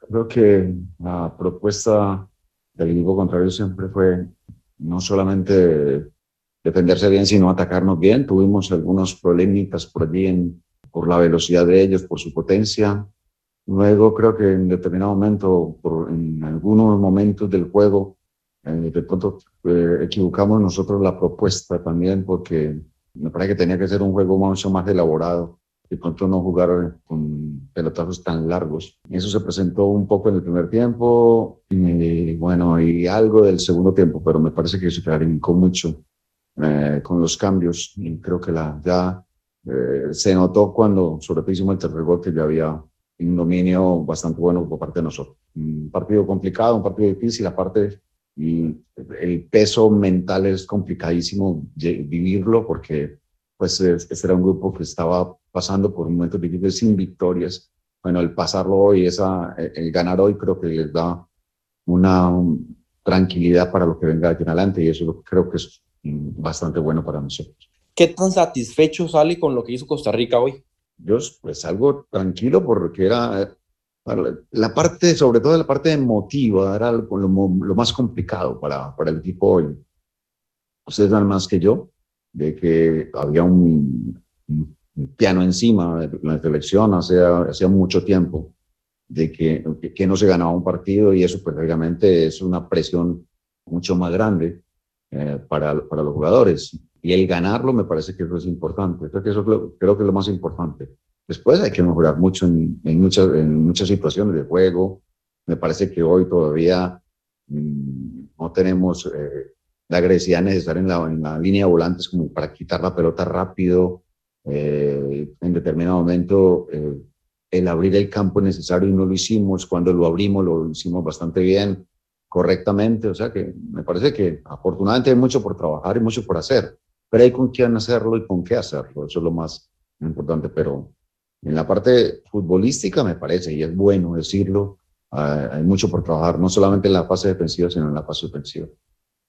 Creo que la propuesta del equipo contrario siempre fue no solamente defenderse bien, sino atacarnos bien. Tuvimos algunos problemitas por allí por la velocidad de ellos, por su potencia. Luego creo que en determinado momento, en algunos momentos del juego, de pronto equivocamos nosotros la propuesta también porque me parece que tenía que ser un juego mucho más elaborado. De pronto no jugar con pelotazos tan largos. Eso se presentó un poco en el primer tiempo y bueno, y algo del segundo tiempo, pero me parece que se clarificó mucho con los cambios y creo que ya se notó cuando sobre todo hicimos el tercer gol que ya había un dominio bastante bueno por parte de nosotros. Un partido complicado, un partido difícil, aparte y el peso mental es complicadísimo vivirlo porque pues este era un grupo que estaba pasando por momentos difíciles sin victorias. Bueno, el pasarlo hoy, el ganar hoy creo que les da una tranquilidad para lo que venga de aquí en adelante y eso creo que es bastante bueno para nosotros. ¿Qué tan satisfecho sale con lo que hizo Costa Rica hoy? Yo pues algo tranquilo porque era la parte, sobre todo la parte emotiva, era lo más complicado para el equipo hoy. Ustedes saben más que yo de que había un piano encima de la selección hacía mucho tiempo de que no se ganaba un partido y eso pues realmente es una presión mucho más grande para los jugadores. Y el ganarlo me parece que eso es importante. Creo que eso creo que es lo más importante. Después hay que mejorar mucho en muchas situaciones de juego. Me parece que hoy todavía no tenemos la agresividad necesaria en la línea de volantes como para quitar la pelota rápido. En determinado momento el abrir el campo necesario y no lo hicimos. Cuando lo hicimos bastante bien, correctamente. O sea que me parece que afortunadamente hay mucho por trabajar y mucho por hacer, pero hay con quién hacerlo y con qué hacerlo. Eso es lo más importante. Pero en la parte futbolística me parece, y es bueno decirlo, hay mucho por trabajar, no solamente en la fase defensiva, sino en la fase ofensiva.